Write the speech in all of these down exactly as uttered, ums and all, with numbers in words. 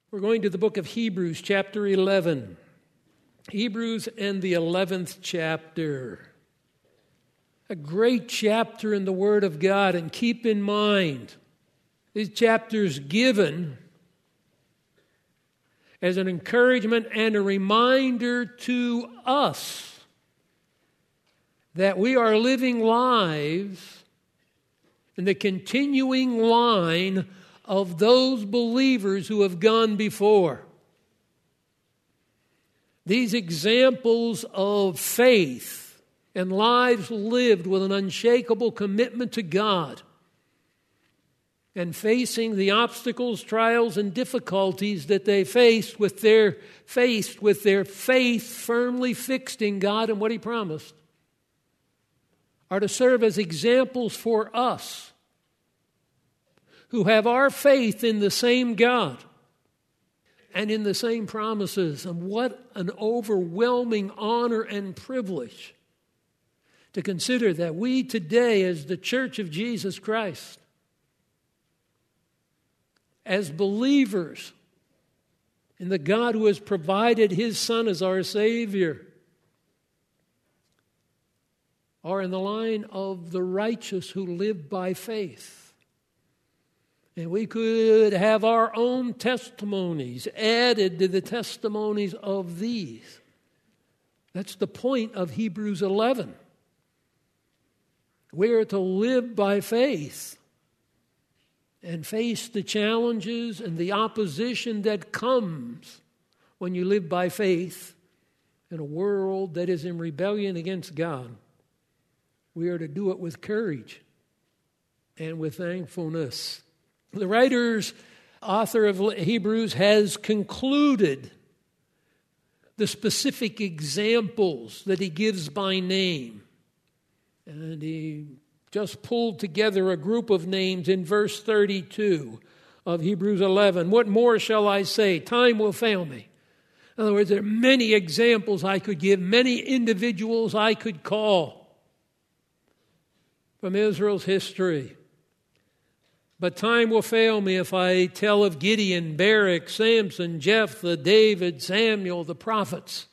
We're going to the book of Hebrews, chapter eleven. Hebrews and the eleventh chapter. A great chapter in the Word of God. And keep in mind, this chapter is given as an encouragement and a reminder to us that we are living lives in the continuing line of those believers who have gone before. These examples of faith and lives lived with an unshakable commitment to God and facing the obstacles, trials, and difficulties that they faced with their faced with their faith firmly fixed in God and what He promised, are to serve as examples for us who have our faith in the same God and in the same promises. And what an overwhelming honor and privilege to consider that we today, as the Church of Jesus Christ, as believers in the God who has provided His Son as our Savior, are in the line of the righteous who live by faith. And we could have our own testimonies added to the testimonies of these. That's the point of Hebrews eleven. We are to live by faith and face the challenges and the opposition that comes when you live by faith in a world that is in rebellion against God. We are to do it with courage and with thankfulness. The writer's author of Hebrews has concluded the specific examples that he gives by name. And he just pulled together a group of names in verse thirty-two of Hebrews eleven. What more shall I say? Time will fail me. In other words, there are many examples I could give, many individuals I could call from Israel's history. But time will fail me if I tell of Gideon, Barak, Samson, Jephthah, David, Samuel, the prophets.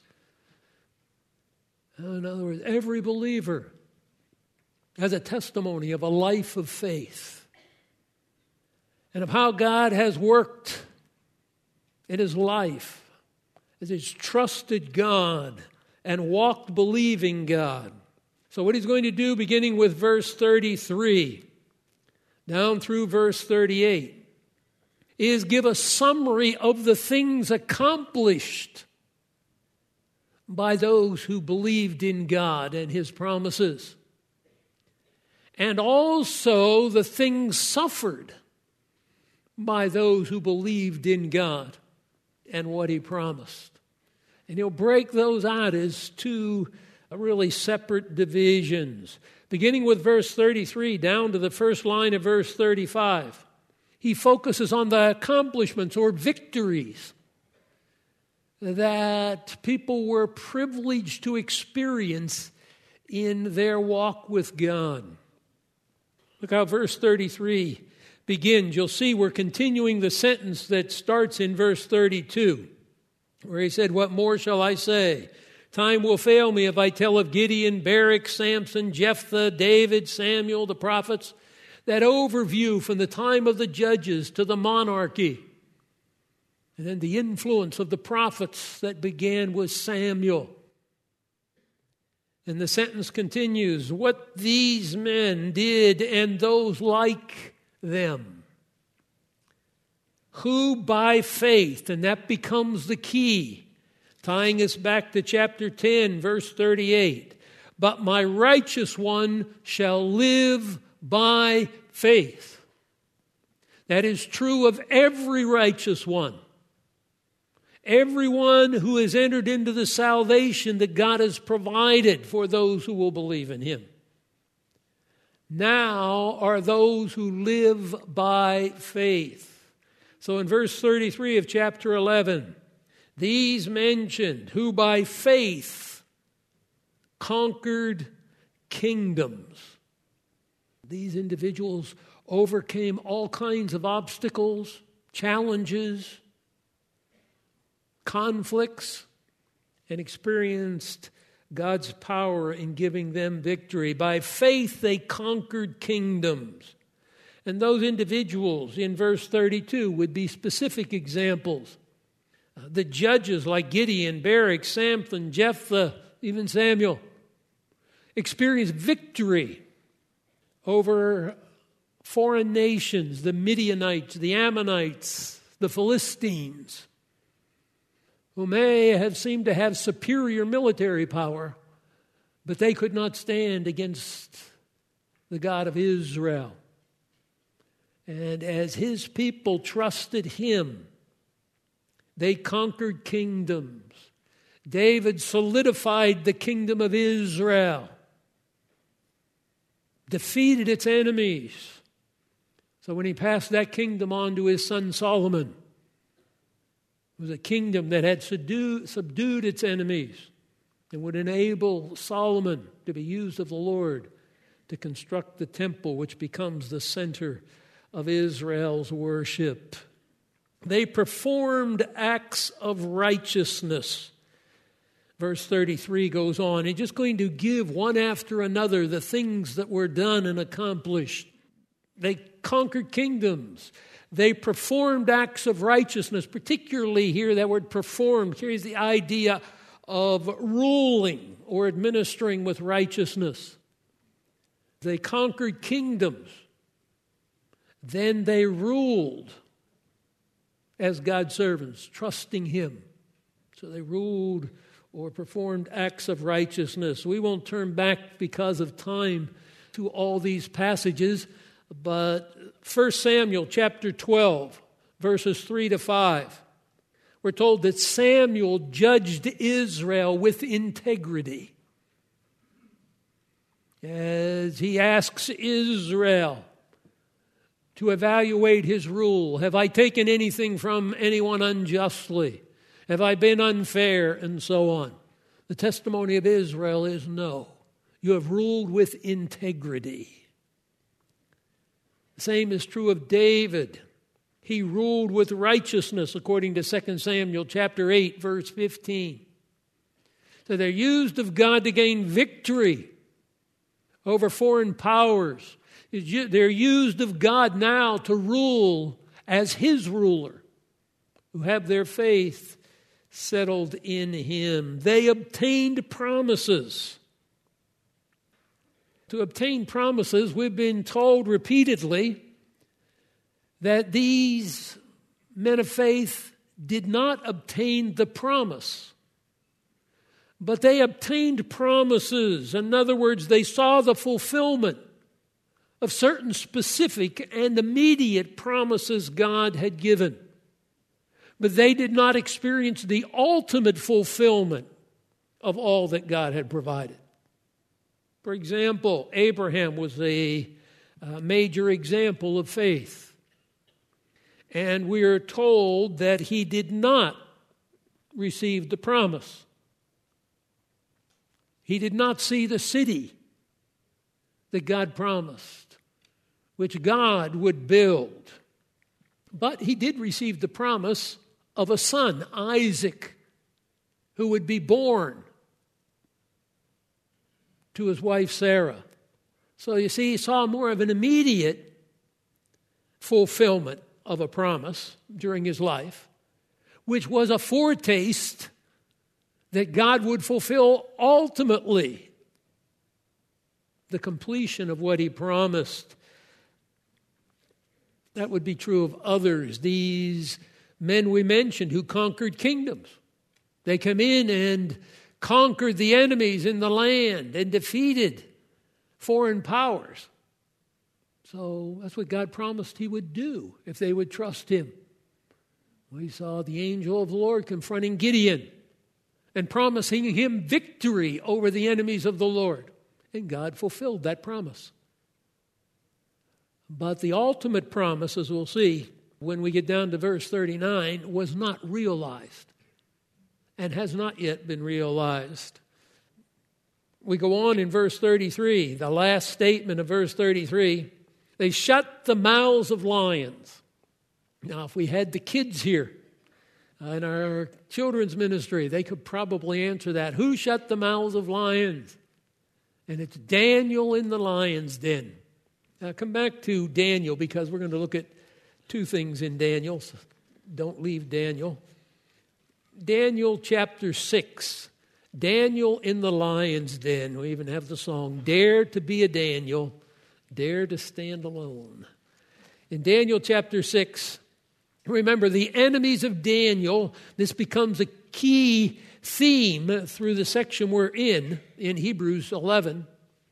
In other words, every believer has a testimony of a life of faith and of how God has worked in his life as he's trusted God and walked believing God. So what he's going to do, beginning with verse thirty-three, down through verse thirty-eight, is give a summary of the things accomplished by those who believed in God and His promises, and also the things suffered by those who believed in God and what He promised. And he'll break those out as two really separate divisions. Beginning with verse thirty-three down to the first line of verse thirty-five, he focuses on the accomplishments or victories that people were privileged to experience in their walk with God. Look how verse thirty-three begins. You'll see we're continuing the sentence that starts in verse thirty-two, where he said, "What more shall I say? Time will fail me if I tell of Gideon, Barak, Samson, Jephthah, David, Samuel, the prophets." That overview from the time of the judges to the monarchy. And then the influence of the prophets that began with Samuel. And the sentence continues, what these men did and those like them, who by faith, and that becomes the key, tying us back to chapter ten, verse thirty-eight. But my righteous one shall live by faith. That is true of every righteous one. Everyone who has entered into the salvation that God has provided for those who will believe in Him. Now are those who live by faith. So in verse thirty-three of chapter eleven, these mentioned who by faith conquered kingdoms. These individuals overcame all kinds of obstacles, challenges, conflicts and experienced God's power in giving them victory. By faith, they conquered kingdoms. And those individuals in verse thirty-two would be specific examples. Uh, the judges like Gideon, Barak, Samson, Jephthah, even Samuel, experienced victory over foreign nations, the Midianites, the Ammonites, the Philistines, who may have seemed to have superior military power, but they could not stand against the God of Israel. And as his people trusted him, they conquered kingdoms. David solidified the kingdom of Israel, defeated its enemies. So when he passed that kingdom on to his son Solomon, it was a kingdom that had subdued, subdued its enemies and would enable Solomon to be used of the Lord to construct the temple, which becomes the center of Israel's worship. They performed acts of righteousness. Verse thirty-three goes on. He's just going to give one after another the things that were done and accomplished. They conquered kingdoms. They performed acts of righteousness, particularly here that word performed carries the idea of ruling or administering with righteousness. They conquered kingdoms. Then they ruled as God's servants, trusting him. So they ruled or performed acts of righteousness. We won't turn back because of time to all these passages, but First Samuel chapter twelve, verses three to five, we're told that Samuel judged Israel with integrity as he asks Israel to evaluate his rule. Have I taken anything from anyone unjustly? Have I been unfair? And so on. The testimony of Israel is no. You have ruled with integrity. The same is true of David. He ruled with righteousness, according to Second Samuel chapter eight, verse fifteen. So they're used of God to gain victory over foreign powers. They're used of God now to rule as his ruler, who have their faith settled in him. They obtained promises. To obtain promises, we've been told repeatedly that these men of faith did not obtain the promise, but they obtained promises. In other words, they saw the fulfillment of certain specific and immediate promises God had given. But they did not experience the ultimate fulfillment of all that God had provided. For example, Abraham was a uh, major example of faith. And we are told that he did not receive the promise. He did not see the city that God promised, which God would build. But he did receive the promise of a son, Isaac, who would be born to his wife Sarah. So you see, he saw more of an immediate fulfillment of a promise during his life, which was a foretaste that God would fulfill ultimately the completion of what he promised. That would be true of others. These men we mentioned who conquered kingdoms. They come in and conquered the enemies in the land and defeated foreign powers. So that's what God promised he would do if they would trust him. We saw the angel of the Lord confronting Gideon and promising him victory over the enemies of the Lord. And God fulfilled that promise. But the ultimate promise, as we'll see when we get down to verse thirty-nine, was not realized and has not yet been realized. We go on in verse thirty-three, the last statement of verse thirty-three. They shut the mouths of lions. Now, if we had the kids here, In our children's ministry, they could probably answer that. Who shut the mouths of lions? And it's Daniel in the lion's den. Now come back to Daniel, because we're going to look at two things in Daniel. So don't leave Daniel. Daniel chapter six. Daniel in the lion's den. We even have the song, Dare to be a Daniel, dare to stand alone. In Daniel chapter six, remember, the enemies of Daniel, this becomes a key theme through the section we're in, in Hebrews eleven,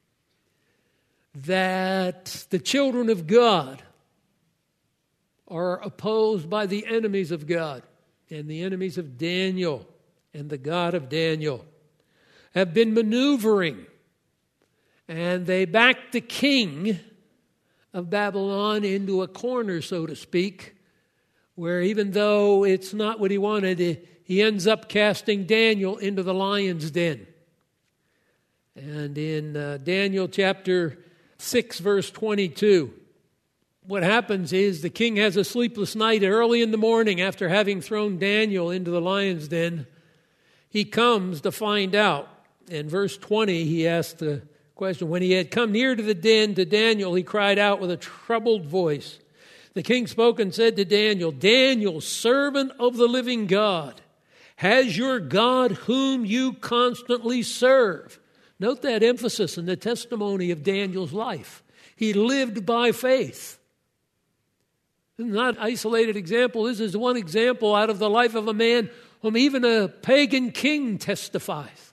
that the children of God are opposed by the enemies of God, and the enemies of Daniel and the God of Daniel have been maneuvering, and they backed the king of Babylon into a corner, so to speak, where even though it's not what he wanted, he ends up casting Daniel into the lion's den. And in uh, Daniel chapter six, verse twenty-two, what happens is the king has a sleepless night. Early in the morning, after having thrown Daniel into the lion's den, he comes to find out. In verse twenty, he asks the question, when he had come near to the den to Daniel, he cried out with a troubled voice. The king spoke and said to Daniel, Daniel, servant of the living God, has your God whom you constantly serve? Note that emphasis in the testimony of Daniel's life. He lived by faith. This is not an isolated example. This is one example out of the life of a man whom even a pagan king testifies.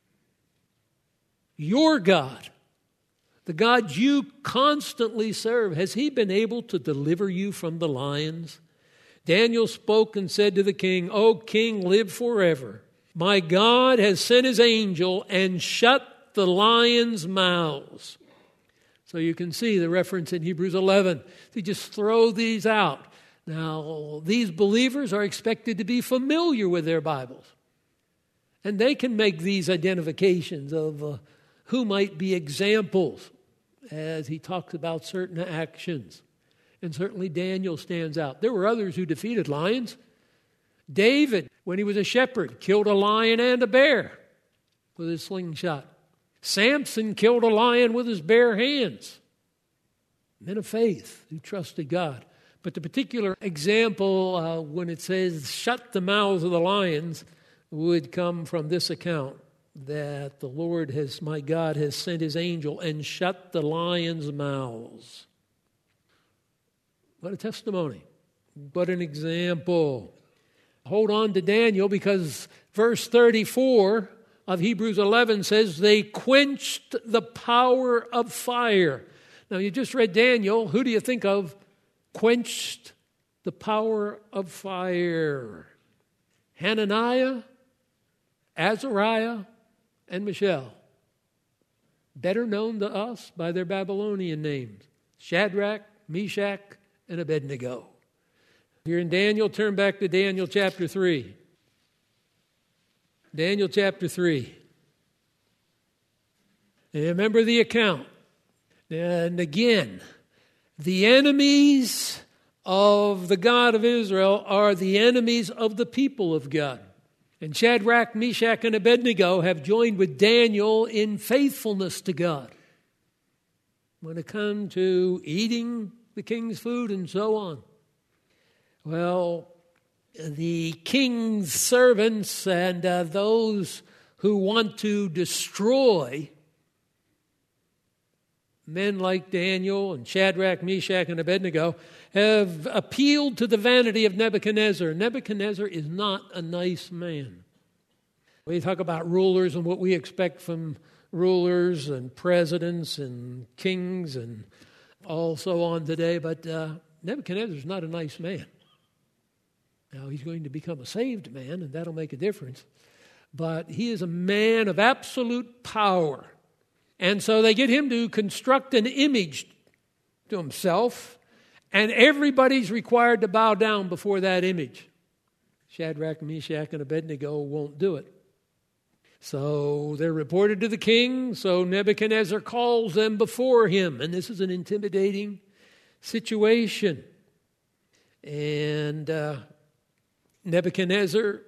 Your God, the God you constantly serve, has he been able to deliver you from the lions? Daniel spoke and said to the king, O king, live forever. My God has sent his angel and shut the lions' mouths. So you can see the reference in Hebrews eleven. They just throw these out. Now, these believers are expected to be familiar with their Bibles. And they can make these identifications of uh, who might be examples as he talks about certain actions. And certainly Daniel stands out. There were others who defeated lions. David, when he was a shepherd, killed a lion and a bear with his slingshot. Samson killed a lion with his bare hands. Men of faith who trusted God. But the particular example uh, when it says, shut the mouths of the lions, would come from this account, that the Lord has, my God, has sent his angel and shut the lions' mouths. What a testimony. What an example. Hold on to Daniel, because verse thirty-four of Hebrews eleven says, they quenched the power of fire. Now, you just read Daniel. Who do you think of? Quenched the power of fire. Hananiah, Azariah, and Mishael. Better known to us by their Babylonian names. Shadrach, Meshach, and Abednego. Here in Daniel, turn back to Daniel chapter three. Daniel chapter three. And remember the account. And again, the enemies of the God of Israel are the enemies of the people of God. And Shadrach, Meshach, and Abednego have joined with Daniel in faithfulness to God when it comes to eating the king's food and so on. Well, the king's servants and uh, those who want to destroy men like Daniel and Shadrach, Meshach, and Abednego have appealed to the vanity of Nebuchadnezzar. Nebuchadnezzar is not a nice man. We talk about rulers and what we expect from rulers and presidents and kings and all so on today, but uh, Nebuchadnezzar is not a nice man. Now, he's going to become a saved man, and that'll make a difference. But he is a man of absolute power. And so they get him to construct an image to himself, and everybody's required to bow down before that image. Shadrach, Meshach, and Abednego won't do it. So they're reported to the king, so Nebuchadnezzar calls them before him, and this is an intimidating situation. And uh, Nebuchadnezzar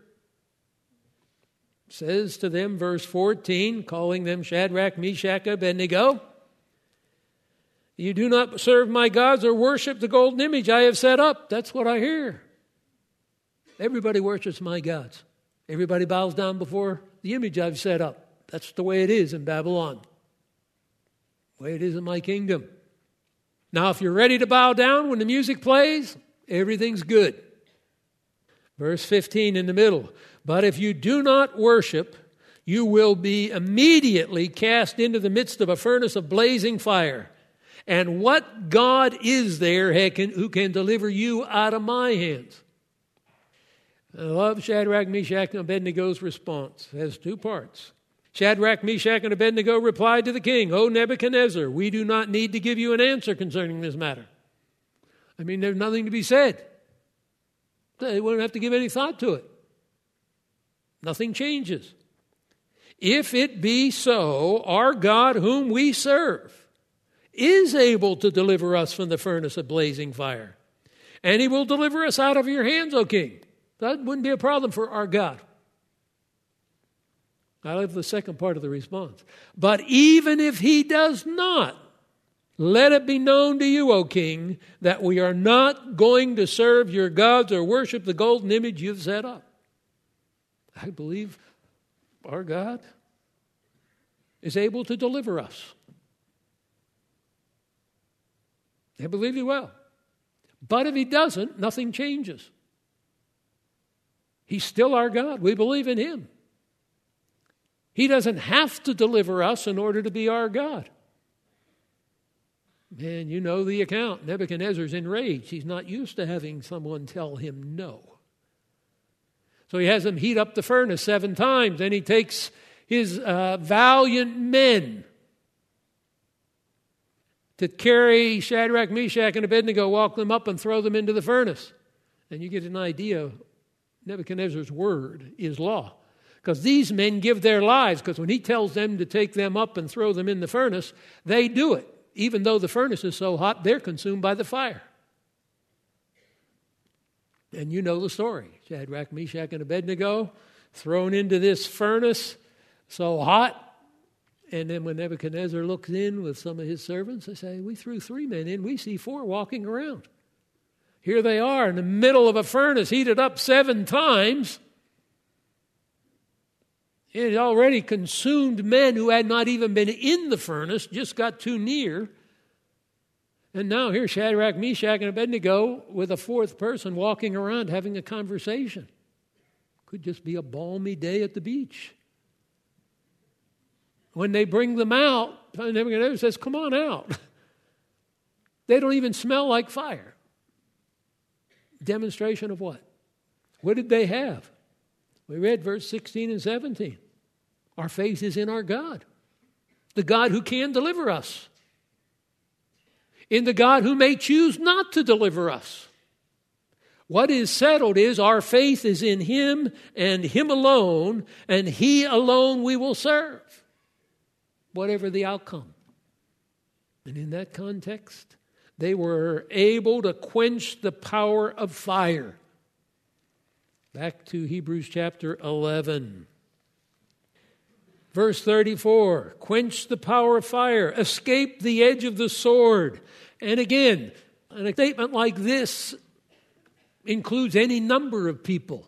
says to them, verse fourteen, calling them Shadrach, Meshach, Abednego, you do not serve my gods or worship the golden image I have set up. That's what I hear. Everybody worships my gods. Everybody bows down before the image I've set up. That's the way it is in Babylon. The way it is in my kingdom. Now, if you're ready to bow down when the music plays, everything's good. Verse fifteen in the middle. But if you do not worship, you will be immediately cast into the midst of a furnace of blazing fire. And what God is there who can deliver you out of my hands? I love Shadrach, Meshach, and Abednego's response. It has two parts. Shadrach, Meshach, and Abednego replied to the king, O Nebuchadnezzar, we do not need to give you an answer concerning this matter. I mean, there's nothing to be said. They wouldn't have to give any thought to it. Nothing changes. If it be so, our God whom we serve is able to deliver us from the furnace of blazing fire. And he will deliver us out of your hands, O king. That wouldn't be a problem for our God. I love the second part of the response. But even if he does not, let it be known to you, O king, that we are not going to serve your gods or worship the golden image you've set up. I believe our God is able to deliver us. I believe he will. But if he doesn't, nothing changes. He's still our God. We believe in him. He doesn't have to deliver us in order to be our God. Man, you know the account. Nebuchadnezzar's enraged. He's not used to having someone tell him no. So he has them heat up the furnace seven times. Then he takes his uh, valiant men to carry Shadrach, Meshach, and Abednego, walk them up and throw them into the furnace. And you get an idea. Nebuchadnezzar's word is law. Because these men give their lives. Because when he tells them to take them up and throw them in the furnace, they do it. Even though the furnace is so hot, they're consumed by the fire. And you know the story. Shadrach, Meshach, and Abednego thrown into this furnace so hot. And then when Nebuchadnezzar looks in with some of his servants, they say, we threw three men in. We see four walking around. Here they are in the middle of a furnace heated up seven times. It had already consumed men who had not even been in the furnace, just got too near. And now here's Shadrach, Meshach, and Abednego with a fourth person walking around having a conversation. Could just be a balmy day at the beach. When they bring them out, Nebuchadnezzar says, come on out. They don't even smell like fire. Demonstration of what? What did they have? We read verse sixteen and seventeen. Our faith is in our God, the God who can deliver us, in the God who may choose not to deliver us. What is settled is our faith is in him and him alone, and he alone we will serve, whatever the outcome. And in that context, they were able to quench the power of fire. Back to Hebrews chapter eleven. Verse thirty-four, quench the power of fire, escape the edge of the sword. And again, a statement like this includes any number of people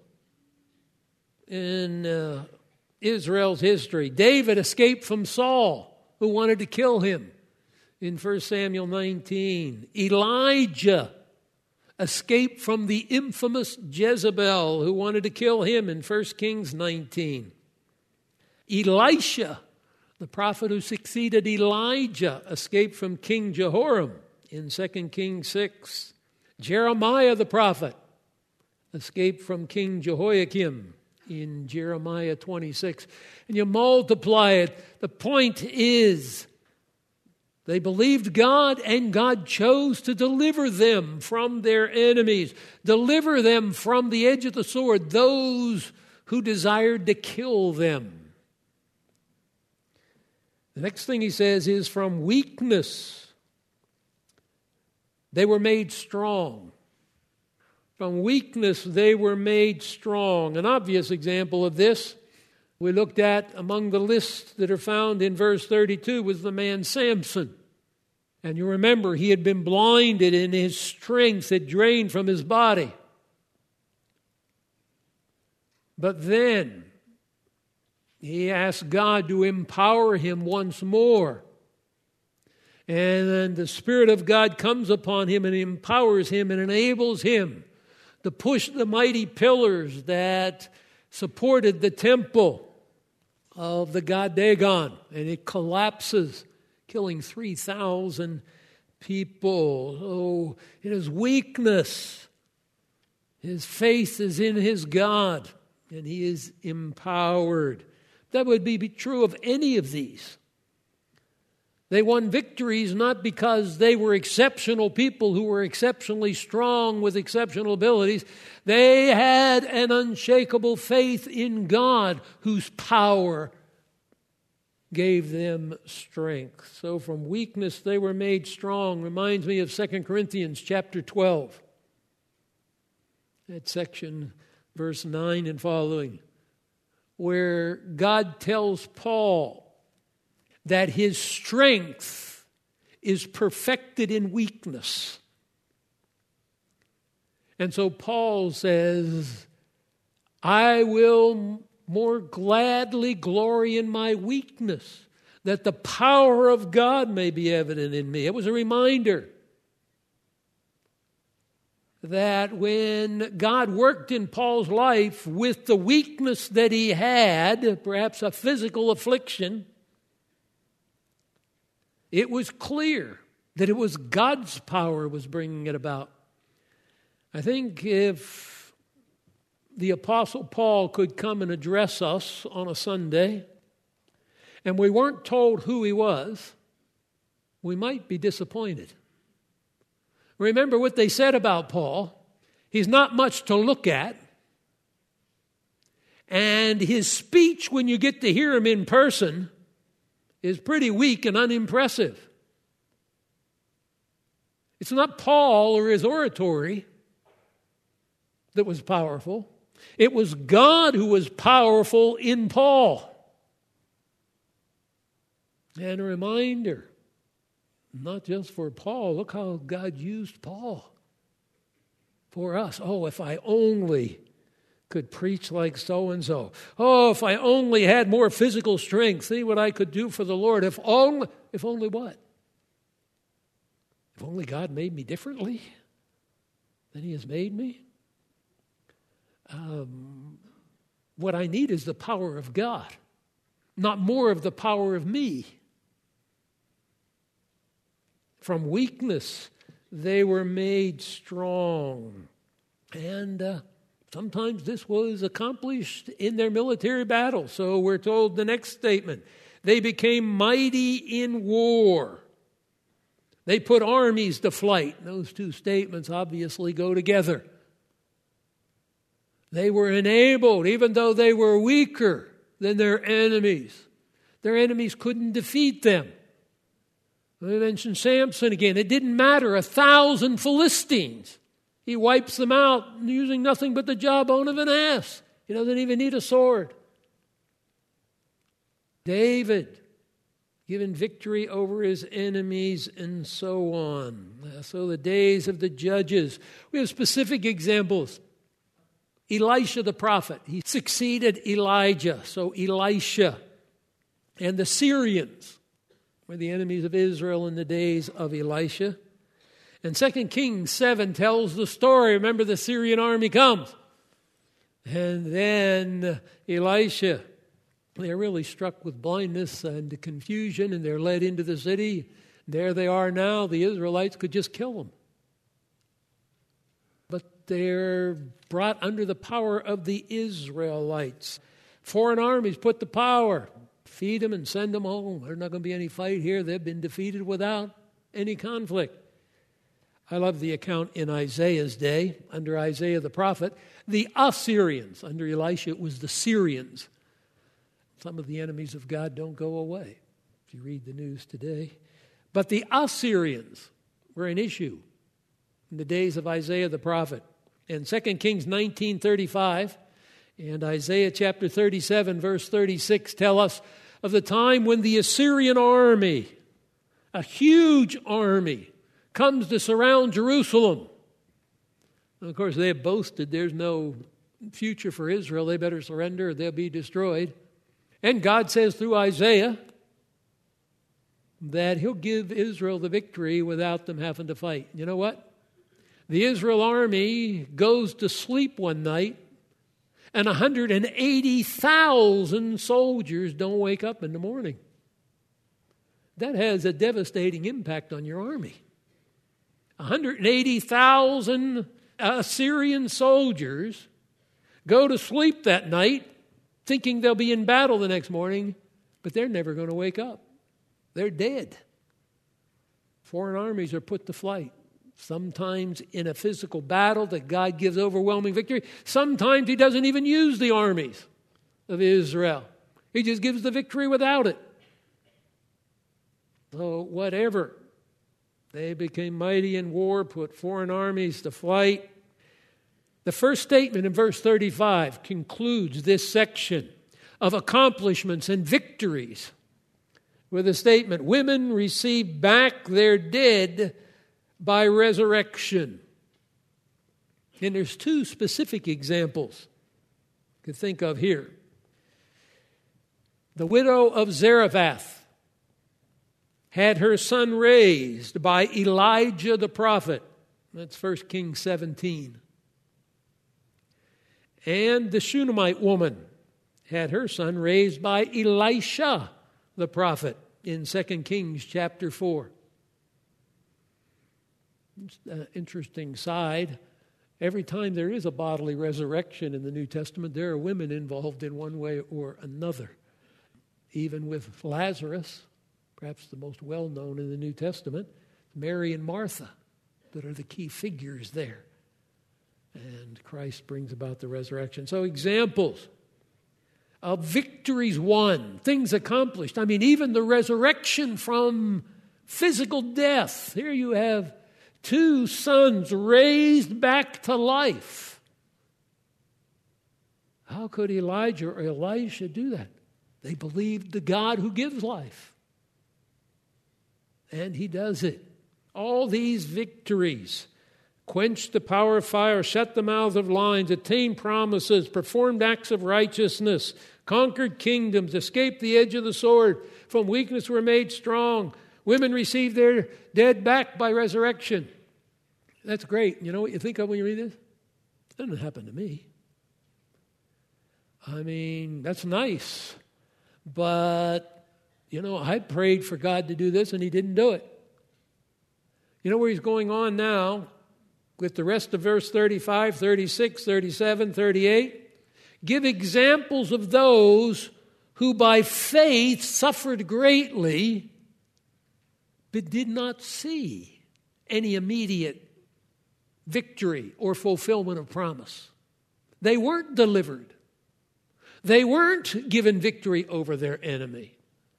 in uh, Israel's history. David escaped from Saul, who wanted to kill him, in First Samuel nineteen. Elijah escaped from the infamous Jezebel, who wanted to kill him, in First Kings nineteen. Elisha, the prophet who succeeded Elijah, escaped from King Jehoram in Second Kings six. Jeremiah the prophet escaped from King Jehoiakim in Jeremiah twenty-six. And you multiply it. The point is, they believed God, and God chose to deliver them from their enemies, deliver them from the edge of the sword, those who desired to kill them. The next thing he says is from weakness they were made strong. From weakness they were made strong. An obvious example of this we looked at among the lists that are found in verse thirty-two was the man Samson. And you remember he had been blinded and his strength had drained from his body. But then he asked God to empower him once more. And then the Spirit of God comes upon him and empowers him and enables him to push the mighty pillars that supported the temple of the god Dagon. And it collapses, killing three thousand people. Oh, in his weakness, his faith is in his God, and he is empowered. That would be true of any of these. They won victories not because they were exceptional people who were exceptionally strong with exceptional abilities. They had an unshakable faith in God whose power gave them strength. So from weakness they were made strong. Reminds me of Second Corinthians chapter twelve. That section, verse nine and following, where God tells Paul that his strength is perfected in weakness. And so Paul says, I will more gladly glory in my weakness, that the power of God may be evident in me. It was a reminder that when God worked in Paul's life with the weakness that he had, perhaps a physical affliction, it was clear that it was God's power was bringing it about. I think if the Apostle Paul could come and address us on a Sunday, and we weren't told who he was, we might be disappointed. Remember what they said about Paul. He's not much to look at. And his speech, when you get to hear him in person, is pretty weak and unimpressive. It's not Paul or his oratory that was powerful. It was God who was powerful in Paul. And a reminder, not just for Paul, look how God used Paul for us. Oh, if I only could preach like so-and-so. Oh, if I only had more physical strength, see what I could do for the Lord. If only, if only what? If only God made me differently than he has made me. Um, what I need is the power of God, not more of the power of me. From weakness, they were made strong. And uh, sometimes this was accomplished in their military battle. So we're told the next statement, they became mighty in war. They put armies to flight. Those two statements obviously go together. They were enabled, even though they were weaker than their enemies. Their enemies couldn't defeat them. I mentioned Samson again. It didn't matter. A thousand Philistines. He wipes them out using nothing but the jawbone of an ass. He doesn't even need a sword. David, given victory over his enemies and so on. So the days of the judges. We have specific examples. Elisha the prophet, he succeeded Elijah. So Elisha and the Syrians were the enemies of Israel in the days of Elisha. And Second Kings seven tells the story. Remember, the Syrian army comes. And then Elisha, they're really struck with blindness and confusion, and they're led into the city. There they are now. The Israelites could just kill them. But they're brought under the power of the Israelites. Foreign armies put the power. Feed them and send them home. There's not going to be any fight here. They've been defeated without any conflict. I love the account in Isaiah's day, under Isaiah the prophet. The Assyrians, under Elisha, it was the Syrians. Some of the enemies of God don't go away, if you read the news today. But the Assyrians were an issue in the days of Isaiah the prophet. And Second Kings nineteen thirty-five and Isaiah chapter thirty-seven, verse thirty-six tell us of the time when the Assyrian army, a huge army, comes to surround Jerusalem. And of course, they have boasted there's no future for Israel. They better surrender or they'll be destroyed. And God says through Isaiah that he'll give Israel the victory without them having to fight. You know what? The Israel army goes to sleep one night, and one hundred eighty thousand soldiers don't wake up in the morning. That has a devastating impact on your army. one hundred eighty thousand Assyrian soldiers go to sleep that night thinking they'll be in battle the next morning, but they're never going to wake up. They're dead. Foreign armies are put to flight. Sometimes in a physical battle that God gives overwhelming victory. Sometimes he doesn't even use the armies of Israel. He just gives the victory without it. So whatever. They became mighty in war, put foreign armies to flight. The first statement in verse thirty-five concludes this section of accomplishments and victories with a statement, women receive back their dead by resurrection. And there's two specific examples you could think of here. The widow of Zarephath had her son raised by Elijah the prophet. That's First Kings seventeen. And the Shunammite woman had her son raised by Elisha the prophet in Second Kings chapter four. An interesting side. Every time there is a bodily resurrection in the New Testament, there are women involved in one way or another. Even with Lazarus, perhaps the most well-known in the New Testament, Mary and Martha, that are the key figures there. And Christ brings about the resurrection. So examples of victories won, things accomplished. I mean, even the resurrection from physical death. Here you have two sons raised back to life. How could Elijah or Elisha do that? They believed the God who gives life. And he does it. All these victories, quenched the power of fire, shut the mouths of lions, attained promises, performed acts of righteousness, conquered kingdoms, escaped the edge of the sword, from weakness were made strong. Women received their dead back by resurrection. That's great. You know what you think of when you read this? That didn't happen to me. I mean, that's nice. But, you know, I prayed for God to do this and he didn't do it. You know where he's going on now with the rest of verse thirty-five, thirty-six, thirty-seven, thirty-eight? Give examples of those who by faith suffered greatly but did not see any immediate victory or fulfillment of promise. They weren't delivered. They weren't given victory over their enemy.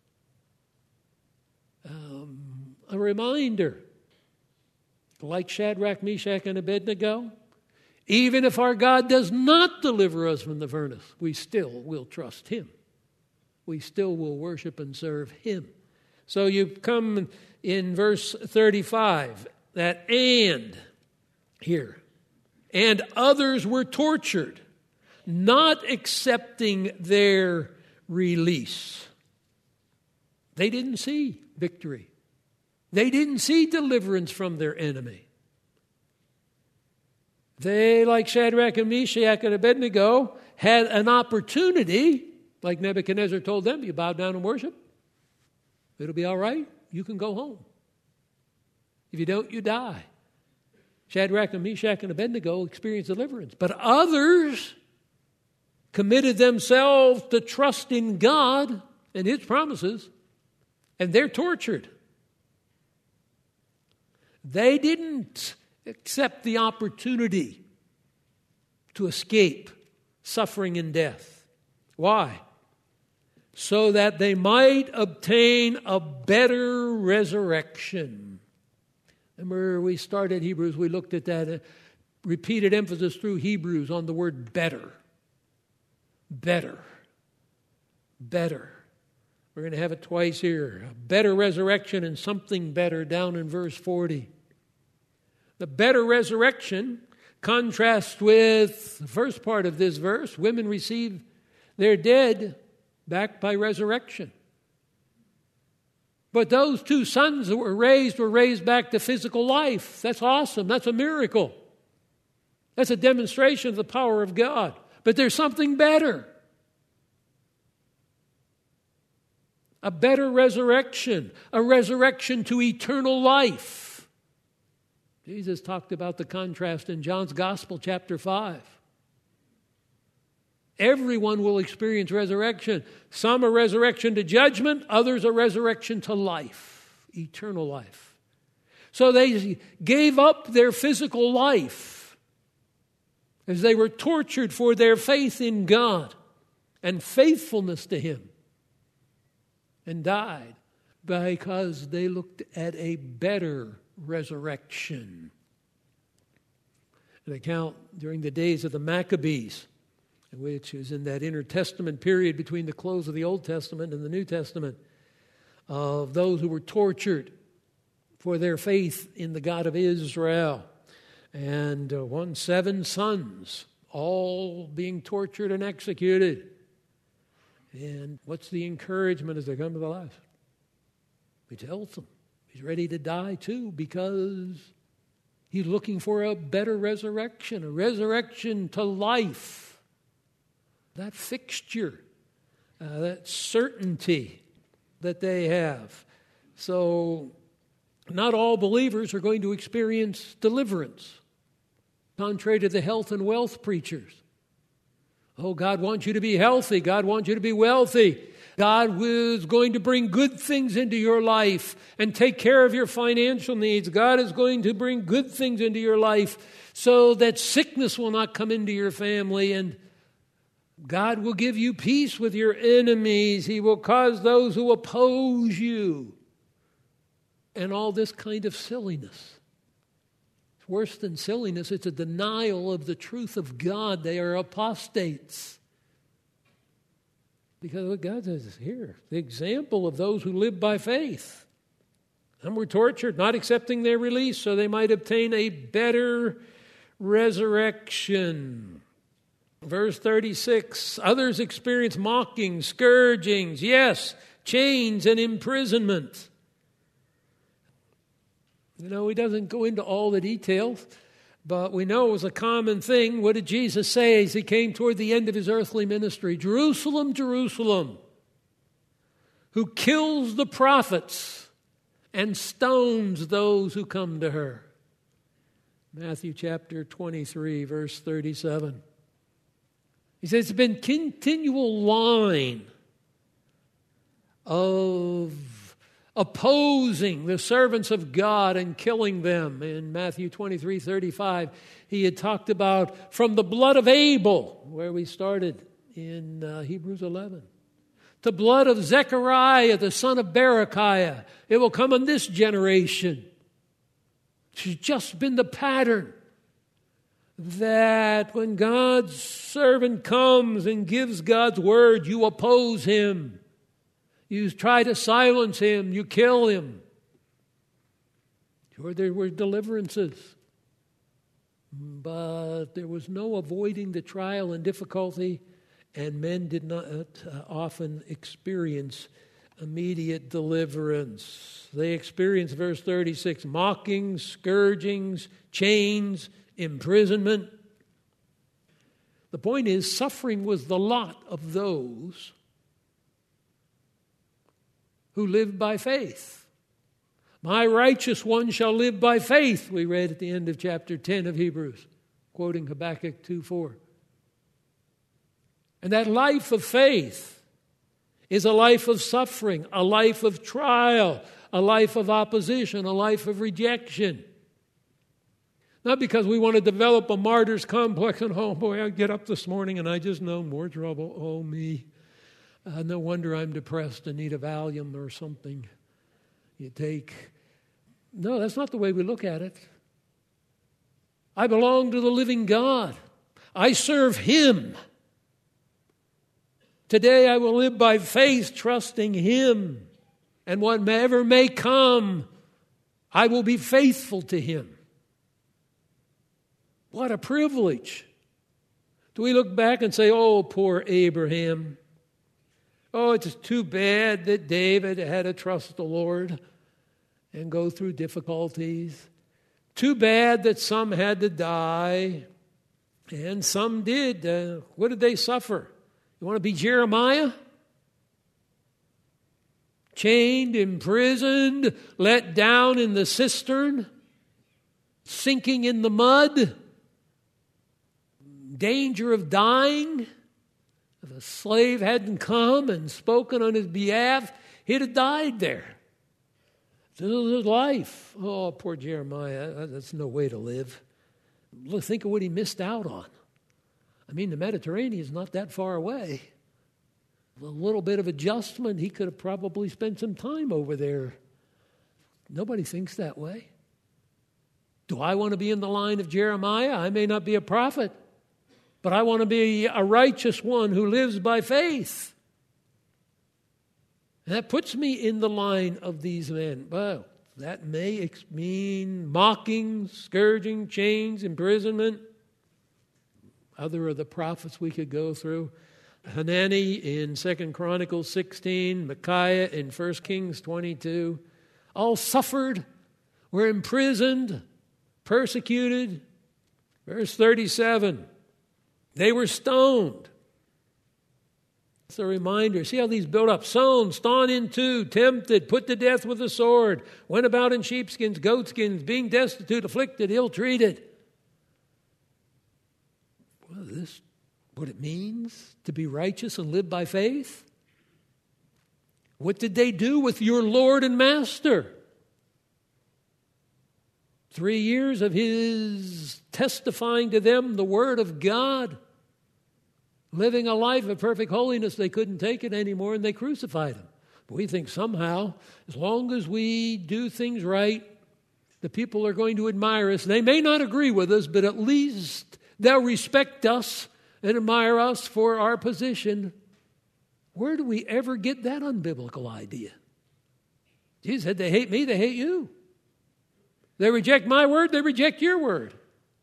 Um, a reminder, like Shadrach, Meshach, and Abednego, even if our God does not deliver us from the furnace, we still will trust him. We still will worship and serve him. So you come in verse thirty-five, that and here, and others were tortured, not accepting their release. They didn't see victory. They didn't see deliverance from their enemy. They, like Shadrach and Meshach and Abednego, had an opportunity, like Nebuchadnezzar told them, you bow down and worship, it'll be all right, you can go home. If you don't, you die. Shadrach and Meshach and Abednego experienced deliverance. But others committed themselves to trust in God and his promises, and they're tortured. They didn't accept the opportunity to escape suffering and death. Why? So that they might obtain a better resurrection. Remember, we started Hebrews, we looked at that. repeated emphasis through Hebrews on the word better. Better. Better. We're going to have it twice here. A better resurrection and something better down in verse forty. The better resurrection contrasts with the first part of this verse. Women receive their dead back by resurrection. But those two sons that were raised were raised back to physical life. That's awesome. That's a miracle. That's a demonstration of the power of God. But there's something better. A better resurrection. A resurrection to eternal life. Jesus talked about the contrast in John's Gospel, chapter five. Everyone will experience resurrection. Some a resurrection to judgment, others a resurrection to life, eternal life. So they gave up their physical life as they were tortured for their faith in God and faithfulness to Him, and died because they looked at a better resurrection. An account during the days of the Maccabees, which is in that intertestament period between the close of the Old Testament and the New Testament, of those who were tortured for their faith in the God of Israel. And uh, one, seven sons, all being tortured and executed. And what's the encouragement as they come to the last? He tells them he's ready to die too because he's looking for a better resurrection, a resurrection to life. That fixture, uh, that certainty that they have. So not all believers are going to experience deliverance, contrary to the health and wealth preachers. Oh, God wants you to be healthy. God wants you to be wealthy. God is going to bring good things into your life and take care of your financial needs. God is going to bring good things into your life so that sickness will not come into your family, and God will give you peace with your enemies. He will cause those who oppose you. And all this kind of silliness. It's worse than silliness. It's a denial of the truth of God. They are apostates. Because what God says is here, the example of those who live by faith. Some were tortured, not accepting their release, so they might obtain a better resurrection. Verse thirty-six, others experience mockings, scourgings, yes, chains and imprisonment. You know, he doesn't go into all the details, but we know it was a common thing. What did Jesus say as he came toward the end of his earthly ministry? Jerusalem, Jerusalem, who kills the prophets and stones those who come to her. Matthew chapter twenty-three, verse thirty-seven. He says it's been continual line of opposing the servants of God and killing them. In Matthew twenty-three thirty-five, he had talked about from the blood of Abel, where we started in uh, Hebrews eleven, the blood of Zechariah, the son of Berechiah. It will come in this generation. It's just been the pattern. That when God's servant comes and gives God's word, you oppose him. You try to silence him. You kill him. Sure, there were deliverances. But there was no avoiding the trial and difficulty, and men did not uh, often experience immediate deliverance. They experienced, verse thirty-six, mockings, scourgings, chains, imprisonment. The point is, suffering was the lot of those who live by faith. My righteous one shall live by faith, we read at the end of chapter ten of Hebrews, quoting Habakkuk two four. And that life of faith is a life of suffering, a life of trial, a life of opposition, a life of rejection. Not because we want to develop a martyr's complex and, oh boy, I get up this morning and I just know more trouble. Oh, me. Uh, no wonder I'm depressed and need a Valium or something you take. No, that's not the way we look at it. I belong to the living God. I serve Him. Today I will live by faith, trusting Him. And whatever may come, I will be faithful to Him. What a privilege. Do we look back and say, oh, poor Abraham. Oh, it's too bad that David had to trust the Lord and go through difficulties. Too bad that some had to die, and some did. Uh, what did they suffer? You want to be Jeremiah? Chained, imprisoned, let down in the cistern, sinking in the mud, danger of dying. If a slave hadn't come and spoken on his behalf, he'd have died there. This is his life. Oh, poor Jeremiah. That's no way to live. Look, think of what he missed out on. I mean, the Mediterranean is not that far away. A little bit of adjustment, he could have probably spent some time over there. Nobody thinks that way. Do I want to be in the line of Jeremiah? I may not be a prophet, but I want to be a righteous one who lives by faith. And that puts me in the line of these men. Well, that may mean mocking, scourging, chains, imprisonment. Other of the prophets we could go through. Hanani in Second Chronicles sixteen, Micaiah in First Kings twenty-two, all suffered, were imprisoned, persecuted. Verse thirty-seven, they were stoned. It's a reminder. See how these build up. Sown, sawn in two, tempted, put to death with a sword, went about in sheepskins, goatskins, being destitute, afflicted, ill-treated. Well, this what it means to be righteous and live by faith? What did they do with your Lord and Master? Three years of His testifying to them the Word of God, living a life of perfect holiness. They couldn't take it anymore and they crucified Him. But we think somehow, as long as we do things right, the people are going to admire us. They may not agree with us, but at least they'll respect us and admire us for our position. Where do we ever get that unbiblical idea? Jesus said, they hate me, they hate you. They reject my word, they reject your word.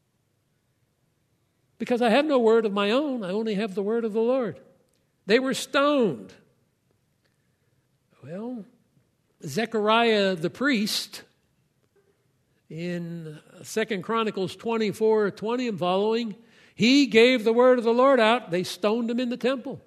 Because I have no word of my own, I only have the word of the Lord. They were stoned. Well, Zechariah the priest, in Second Chronicles twenty-four, twenty and following, he gave the word of the Lord out. They stoned him in the temple.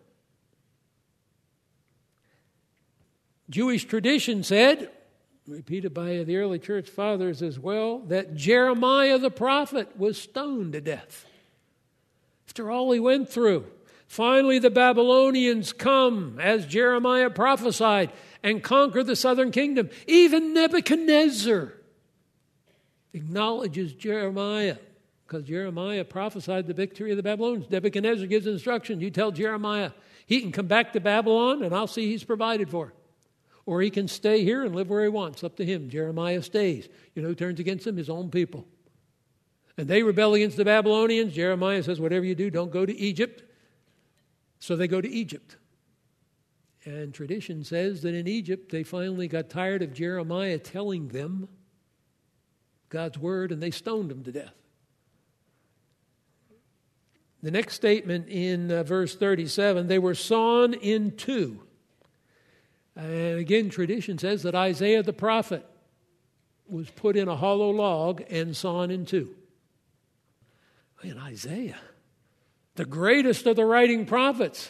Jewish tradition said, repeated by the early church fathers as well, that Jeremiah the prophet was stoned to death. After all he went through, finally the Babylonians come, as Jeremiah prophesied, and conquer the southern kingdom. Even Nebuchadnezzar acknowledges Jeremiah, because Jeremiah prophesied the victory of the Babylonians. Nebuchadnezzar gives instruction. You tell Jeremiah he can come back to Babylon and I'll see he's provided for. Or he can stay here and live where he wants. Up to him. Jeremiah stays. You know who turns against him? His own people. And they rebel against the Babylonians. Jeremiah says, whatever you do, don't go to Egypt. So they go to Egypt. And tradition says that in Egypt they finally got tired of Jeremiah telling them God's word and they stoned him to death. The next statement in uh, verse thirty-seven, they were sawn in two. And again, tradition says that Isaiah the prophet was put in a hollow log and sawn in two. Man, Isaiah, the greatest of the writing prophets.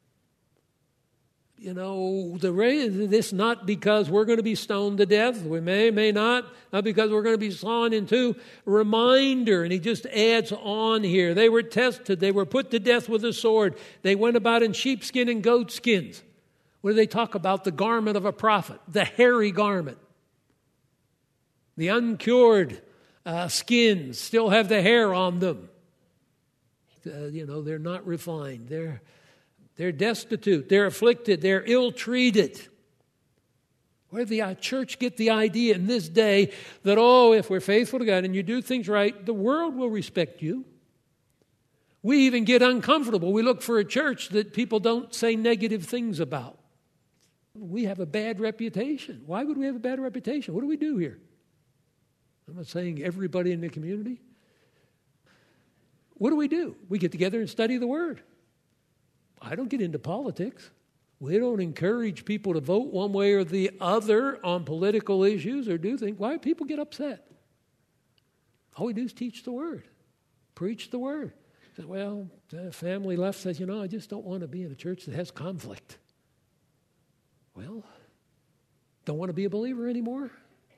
You know, the this not because we're going to be stoned to death. We may, may not. Not because we're going to be sawn in two. Reminder, and he just adds on here. They were tested. They were put to death with a sword. They went about in sheepskin and goatskins. What do they talk about? The garment of a prophet, the hairy garment. The uncured uh, skins still have the hair on them. Uh, you know, they're not refined. They're They're destitute, they're afflicted, they're ill-treated. Where did the uh, church get the idea in this day that, oh, if we're faithful to God and you do things right, the world will respect you? We even get uncomfortable. We look for a church that people don't say negative things about. We have a bad reputation. Why would we have a bad reputation? What do we do here? I'm not saying everybody in the community. What do we do? We get together and study the Word. I don't get into politics. We don't encourage people to vote one way or the other on political issues or do things. Why do people get upset? All we do is teach the Word, preach the Word. Say, well, the family left says, you know, I just don't want to be in a church that has conflict. Well, don't want to be a believer anymore?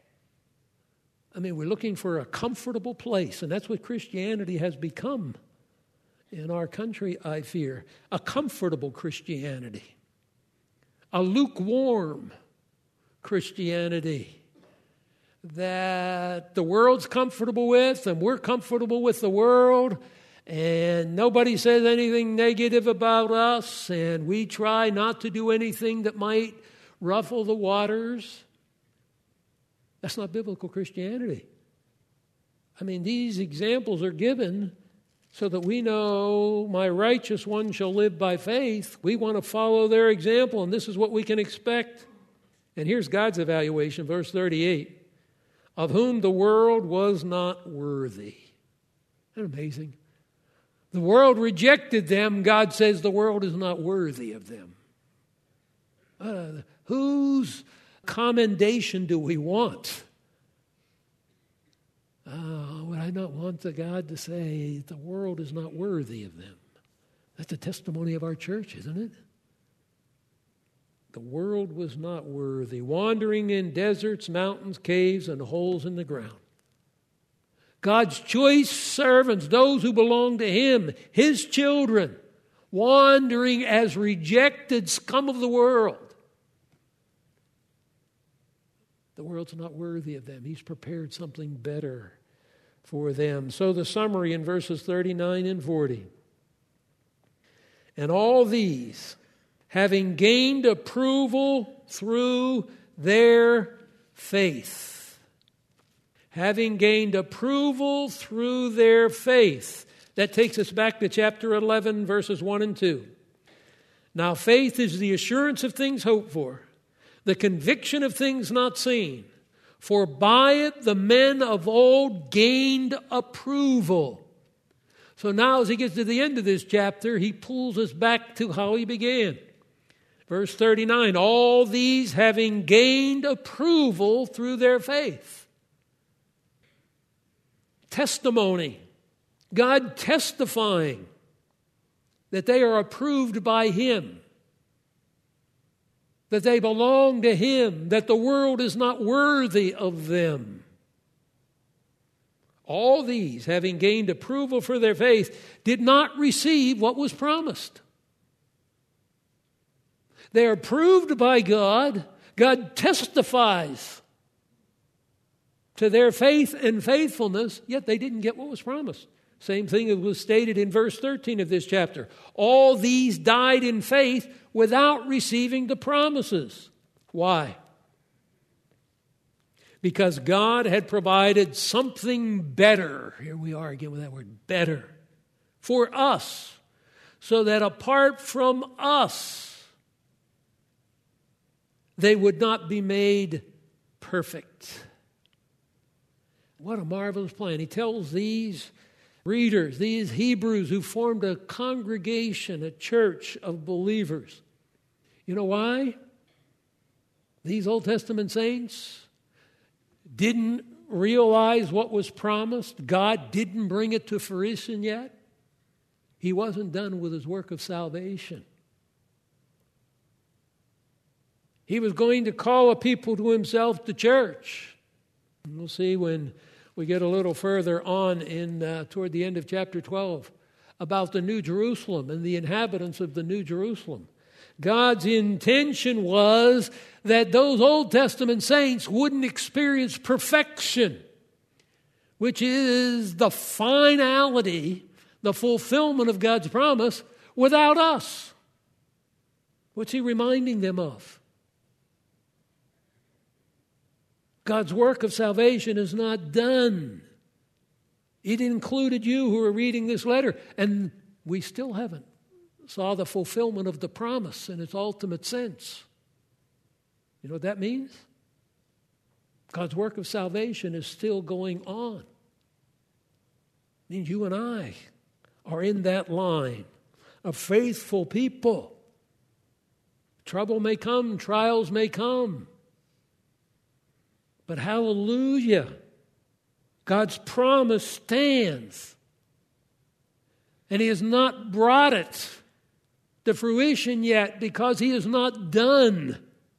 I mean, we're looking for a comfortable place, and that's what Christianity has become in our country, I fear. A comfortable Christianity. A lukewarm Christianity that the world's comfortable with and we're comfortable with the world, and nobody says anything negative about us, and we try not to do anything that might ruffle the waters. That's not biblical Christianity. I mean, these examples are given so that we know my righteous one shall live by faith. We want to follow their example, and this is what we can expect. And here's God's evaluation, verse thirty-eight. Of whom the world was not worthy. Isn't that amazing? The world rejected them. God says the world is not worthy of them. Uh, whose commendation do we want? Oh, would I not want the God to say the world is not worthy of them? That's the testimony of our church, isn't it? The world was not worthy, wandering in deserts, mountains, caves, and holes in the ground. God's choice servants, those who belong to Him, His children, wandering as rejected scum of the world. The world's not worthy of them. He's prepared something better for them. So the summary in verses thirty-nine and forty. And all these, having gained approval through their faith. Having gained approval through their faith. That takes us back to chapter eleven, verses one and two. Now faith is the assurance of things hoped for, the conviction of things not seen. For by it the men of old gained approval. So now as he gets to the end of this chapter, he pulls us back to how he began. Verse thirty-nine, all these having gained approval through their faith. Testimony. God testifying that they are approved by Him. That they belong to Him, that the world is not worthy of them. All these, having gained approval for their faith, did not receive what was promised. They are approved by God. God testifies to their faith and faithfulness, yet they didn't get what was promised. Same thing that was stated in verse thirteen of this chapter. All these died in faith without receiving the promises. Why? Because God had provided something better. Here we are again with that word, better. For us. So that apart from us, they would not be made perfect. What a marvelous plan. He tells these readers, these Hebrews who formed a congregation, a church of believers. You know why? These Old Testament saints didn't realize what was promised. God didn't bring it to fruition yet. He wasn't done with His work of salvation. He was going to call a people to Himself, the church. And we'll see when we get a little further on in uh, toward the end of chapter twelve about the New Jerusalem and the inhabitants of the New Jerusalem. God's intention was that those Old Testament saints wouldn't experience perfection, which is the finality, the fulfillment of God's promise, without us. What's He reminding them of? God's work of salvation is not done. It included you who are reading this letter, and we still haven't saw the fulfillment of the promise in its ultimate sense. You know what that means? God's work of salvation is still going on. It means you and I are in that line of faithful people. Trouble may come, trials may come. But hallelujah, God's promise stands. And He has not brought it to fruition yet because He is not done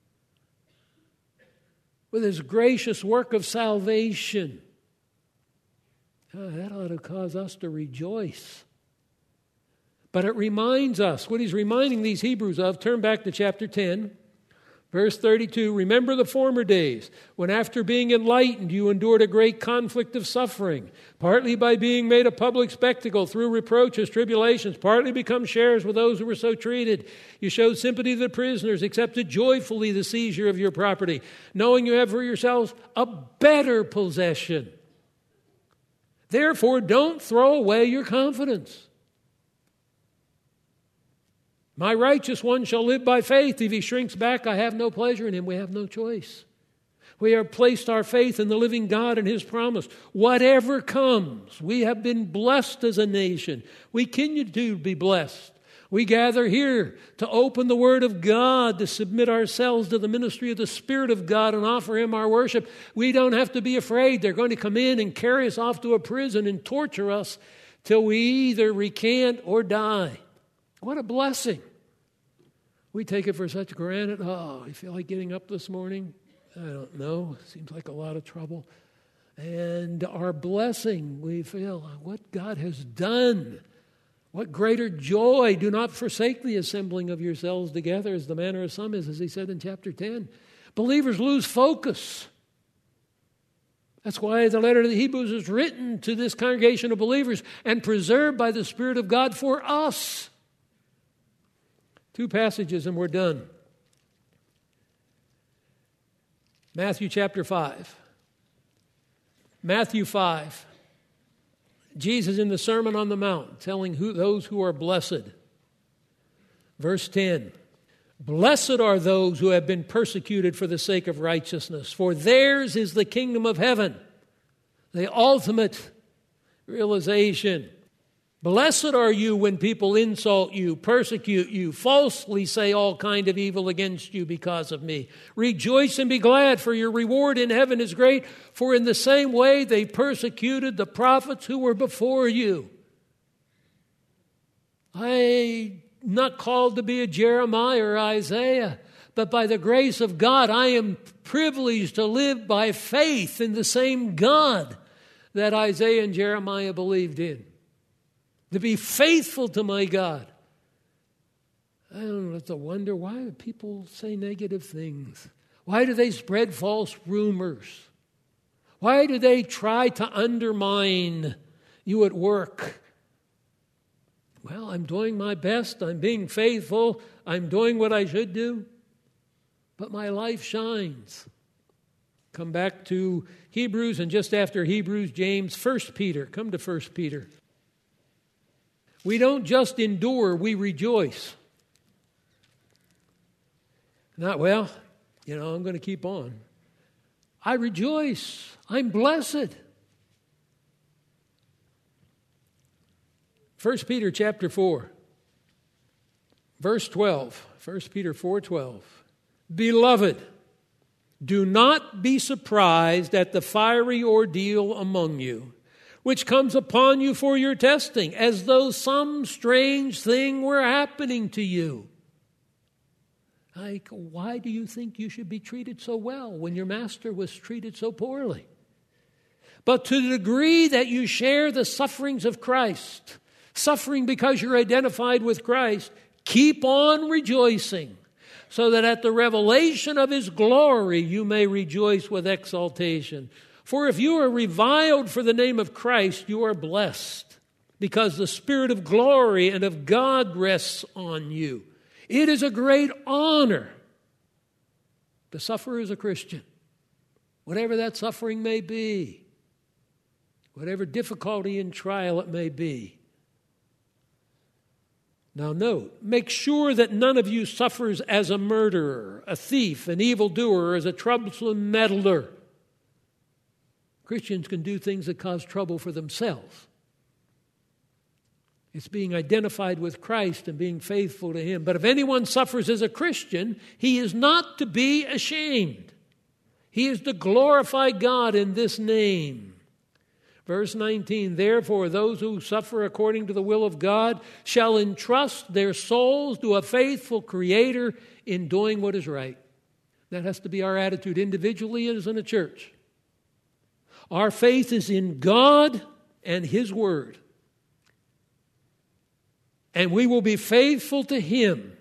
with His gracious work of salvation. Oh, that ought to cause us to rejoice. But it reminds us, what He's reminding these Hebrews of, turn back to chapter ten, verse thirty-two, remember the former days, when after being enlightened you endured a great conflict of suffering, partly by being made a public spectacle through reproaches, tribulations, partly become sharers with those who were so treated. You showed sympathy to the prisoners, accepted joyfully the seizure of your property, knowing you have for yourselves a better possession. Therefore, don't throw away your confidence. My righteous one shall live by faith. If he shrinks back, I have no pleasure in him. We have no choice. We have placed our faith in the living God and His promise. Whatever comes, we have been blessed as a nation. We continue to be blessed. We gather here to open the Word of God, to submit ourselves to the ministry of the Spirit of God and offer Him our worship. We don't have to be afraid they're going to come in and carry us off to a prison and torture us till we either recant or die. What a blessing. We take it for such granted. Oh, you feel like getting up this morning? I don't know. Seems like a lot of trouble. And our blessing, we feel what God has done. What greater joy. Do not forsake the assembling of yourselves together as the manner of some is, as He said in chapter ten. Believers lose focus. That's why the letter to the Hebrews is written to this congregation of believers and preserved by the Spirit of God for us. Two passages and we're done. Matthew chapter five. Matthew five. Jesus in the Sermon on the Mount telling who, those who are blessed. Verse ten. Blessed are those who have been persecuted for the sake of righteousness, for theirs is the kingdom of heaven. The ultimate realization. Blessed are you when people insult you, persecute you, falsely say all kind of evil against you because of me. Rejoice and be glad, for your reward in heaven is great, for in the same way they persecuted the prophets who were before you. I'm not called to be a Jeremiah or Isaiah, but by the grace of God, I am privileged to live by faith in the same God that Isaiah and Jeremiah believed in. To be faithful to my God. I don't know, it's a wonder, why do people say negative things? Why do they spread false rumors? Why do they try to undermine you at work? Well, I'm doing my best. I'm being faithful. I'm doing what I should do. But my life shines. Come back to Hebrews, and just after Hebrews, James, First Peter. Come to First Peter. We don't just endure, we rejoice. Not, well, you know, I'm going to keep on. I rejoice. I'm blessed. First Peter chapter four, verse twelve. First Peter four twelve. Beloved, do not be surprised at the fiery ordeal among you, which comes upon you for your testing, as though some strange thing were happening to you. Like, why do you think you should be treated so well when your master was treated so poorly? But to the degree that you share the sufferings of Christ, suffering because you're identified with Christ, keep on rejoicing, so that at the revelation of His glory you may rejoice with exultation. For if you are reviled for the name of Christ, you are blessed, because the Spirit of glory and of God rests on you. It is a great honor to suffer as a Christian. whatever that suffering may be, whatever difficulty and trial it may be. Now note, make sure that none of you suffers as a murderer, a thief, an evildoer, as a troublesome meddler. Christians can do things that cause trouble for themselves. It's being identified with Christ and being faithful to Him. But if anyone suffers as a Christian, he is not to be ashamed. He is to glorify God in this name. Verse nineteen, therefore those who suffer according to the will of God shall entrust their souls to a faithful Creator in doing what is right. That has to be our attitude individually as in a church. Our faith is in God and His Word. And we will be faithful to Him.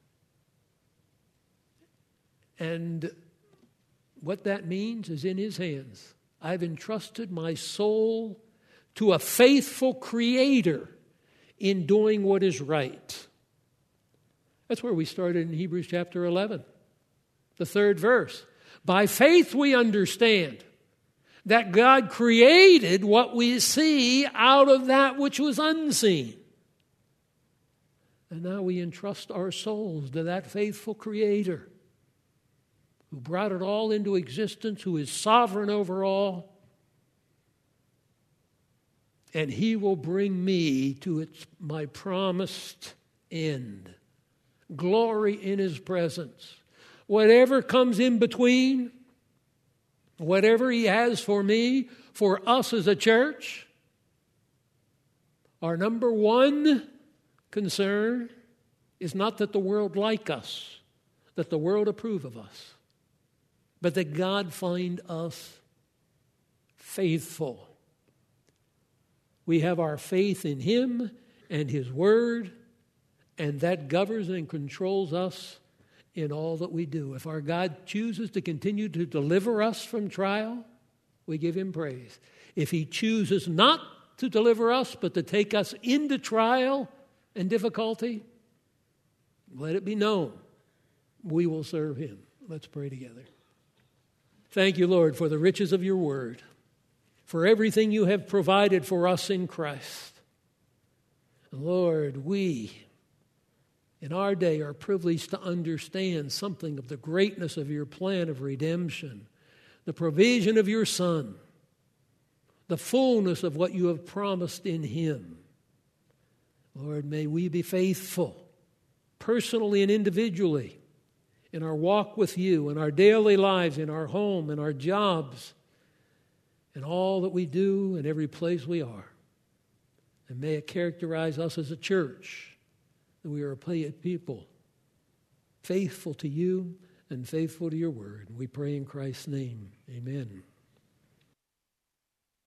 And what that means is in His hands. I've entrusted my soul to a faithful Creator in doing what is right. That's where we started in Hebrews chapter eleven, the third verse. By faith we understand that God created what we see out of that which was unseen. And now we entrust our souls to that faithful Creator who brought it all into existence, who is sovereign over all. And He will bring me to its, my promised end. Glory in His presence. Whatever comes in between, whatever He has for me, for us as a church, our number one concern is not that the world like us, that the world approve of us, but that God find us faithful. We have our faith in Him and His Word, and that governs and controls us in all that we do. If our God chooses to continue to deliver us from trial, we give Him praise. If He chooses not to deliver us, but to take us into trial and difficulty, let it be known we will serve Him. Let's pray together. Thank you, Lord, for the riches of your word, for everything you have provided for us in Christ. Lord, we in our day are privileged to understand something of the greatness of your plan of redemption, the provision of your Son, the fullness of what you have promised in Him. Lord, may we be faithful, personally and individually, in our walk with you, in our daily lives, in our home, in our jobs, in all that we do, in every place we are. And may it characterize us as a church, that we are a people faithful to you and faithful to your word. We pray in Christ's name. Amen.